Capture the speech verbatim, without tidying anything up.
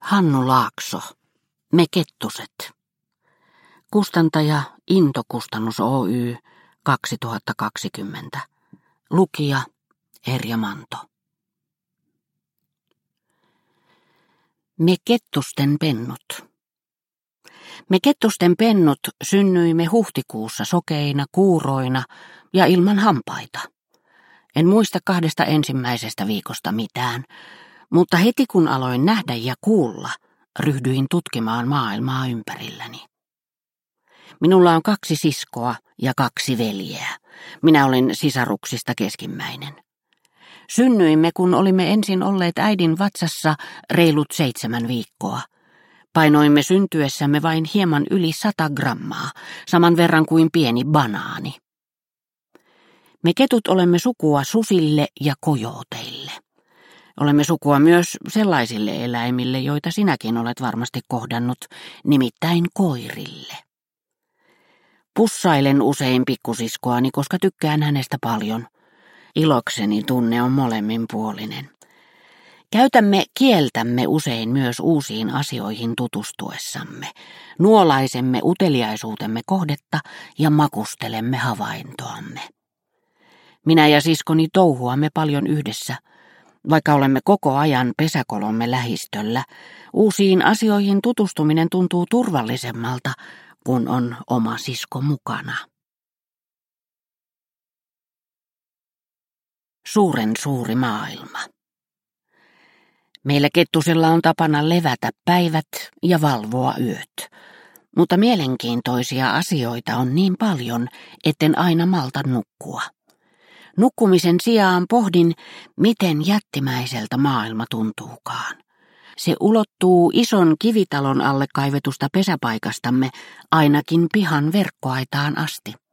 Hannu Laakso. Me Kettuset. Kustantaja Into-kustannus Oy kaksituhattakaksikymmentä. Lukija Erja Manto. Me Kettusten pennut. Me Kettusten pennut synnyimme huhtikuussa sokeina, kuuroina ja ilman hampaita. En muista kahdesta ensimmäisestä viikosta mitään, mutta heti kun aloin nähdä ja kuulla, ryhdyin tutkimaan maailmaa ympärilläni. Minulla on kaksi siskoa ja kaksi veljeä. Minä olen sisaruksista keskimmäinen. Synnyimme, kun olimme ensin olleet äidin vatsassa reilut seitsemän viikkoa. Painoimme syntyessämme vain hieman yli sata grammaa, saman verran kuin pieni banaani. Me ketut olemme sukua susille ja kojooteille. Olemme sukua myös sellaisille eläimille, joita sinäkin olet varmasti kohdannut, nimittäin koirille. Pussailen usein pikkusiskoani, koska tykkään hänestä paljon. Ilokseni tunne on molemminpuolinen. Käytämme kieltämme usein myös uusiin asioihin tutustuessamme. Nuolaisemme uteliaisuutemme kohdetta ja makustelemme havaintoamme. Minä ja siskoni touhuamme paljon yhdessä. Vaikka olemme koko ajan pesäkolomme lähistöllä, uusiin asioihin tutustuminen tuntuu turvallisemmalta, kun on oma sisko mukana. Suuren suuri maailma. Meillä Kettusella on tapana levätä päivät ja valvoa yöt, mutta mielenkiintoisia asioita on niin paljon, etten aina malta nukkua. Nukkumisen sijaan pohdin, miten jättimäiseltä maailma tuntuukaan. Se ulottuu ison kivitalon alle kaivetusta pesäpaikastamme ainakin pihan verkkoaitaan asti.